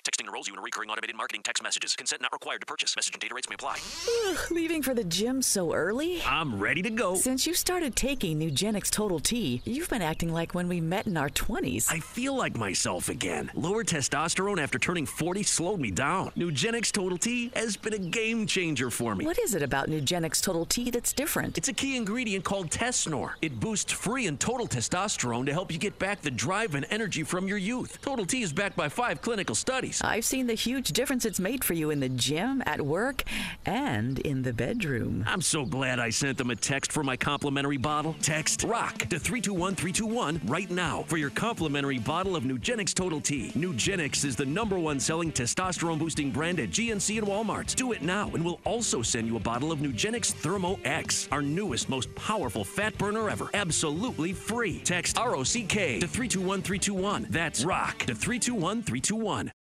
Texting enrolls you in recurring automated marketing text messages. Consent not required to purchase. Message and data rates may apply. Leaving for the gym so early? I'm ready to go. Since you started taking Nugenix Total T, you've been acting like when we met in our 20s. I feel like myself again. Lower testosterone after turning 40 slowed me down. Nugenix Total T has been a game changer for me. What is it about Nugenix Total T that's different? It's a key ingredient called Tesnor. It boosts free and total testosterone to help you get back the drive and energy from your youth. Total T is backed by 5 clinical studies. I've seen the huge difference it's made for you in the gym, at work, and in the bedroom. I'm so glad I sent them a text for my complimentary bottle. Text ROCK to 321321 right now for your complimentary bottle of Nugenix Total T. Nugenix is the #1 selling testosterone boosting brand at GNC and Walmart. Do it now and we'll also send you a bottle of Nugenix Thermo X, our newest, most powerful fat burner ever. Absolutely free. Text ROCK to 321321. That's ROCK to 321321.